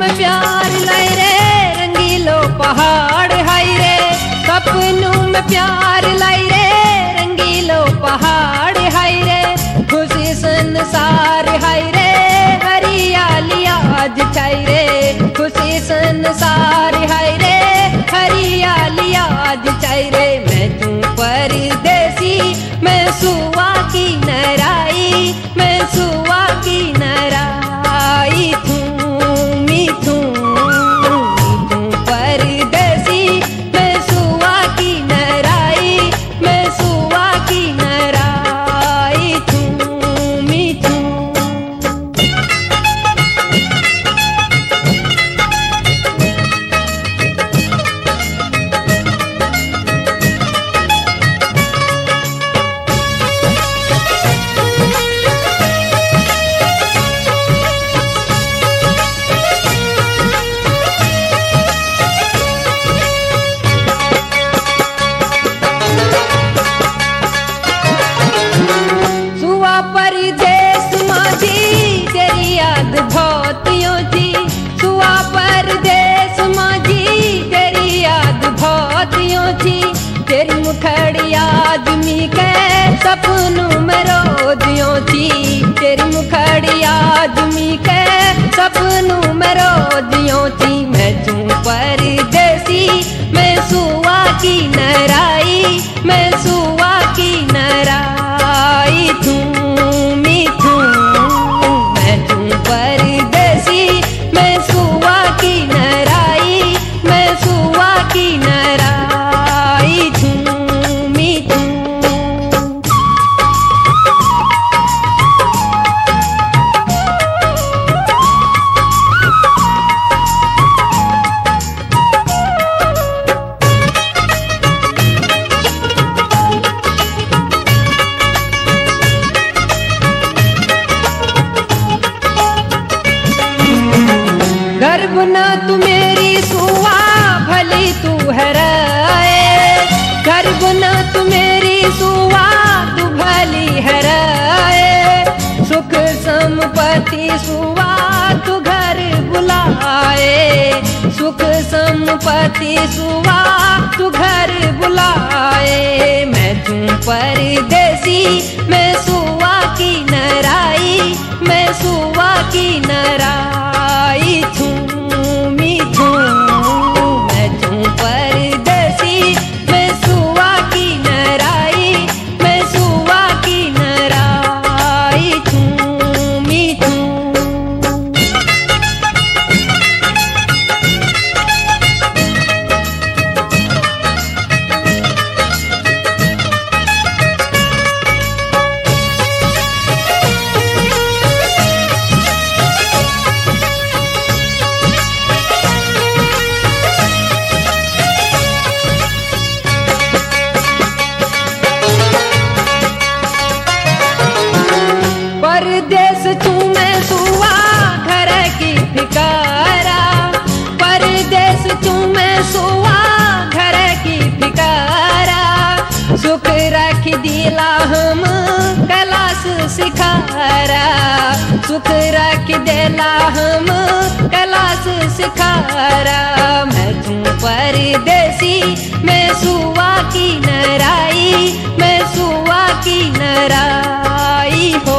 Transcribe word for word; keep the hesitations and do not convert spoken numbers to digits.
में प्यार लाई रे रंगीलो पहाड़ हाय रे, सपनों में प्यार लाई रे रंगीलो पहाड़ हाय रे, खुशी संसार हाय रे हरियाली आज छाई रे, खुशी संसार हाय रे हरियाली आज छाई रे। मैं तू परदेसी मैं सुआ की नराई, मैं सुआ की नराई तू मी तू तू परदेसी मैं सुआ की नराई, मैं सुआ की नराई तू मी तू। परदेस माझी तेरी याद बहुतियों थी, सुआ परदेस माझी तेरी याद बहुतियों थी, तेरी मुखड़ी आज मी के सपनों में रोदियों थी, तेरी मुखड़ी आज मी के सपनों में रोदियों थी। मैं तू परदेसी मैं सुआ की नराई, मैं सुआ की नराई तू परदेसी मैं सुआ की नराई, मैं सुआ की नराई तू मी तू। गर्भ न तू मेरी सुआ भली तू हराए, गर्भ न तू मेरी सुआ तू भली हराए, सुख संपत्ति सुआ तू घर बुलाए, सुख संपत्ति सुआ तू घर बुलाए। मैं तू परदेसी मैं सुआ की नराई, मैं सुआ की नराई तू मी तू। मैं तू परदेसी मैं सुआ की नराई, मैं सुआ की नराई तू मी तू। परदेस तू मैं सुआ घर की फिकारा, परदेस तू मैं सुआ घर की फिकारा, सुख रख दिला हम कैलाश सिखारा, सुख रख दिला हम कैलाश सिखारा। मैं तू परदेसी मैं सुआ की नराई, मैं सुआ की नराई।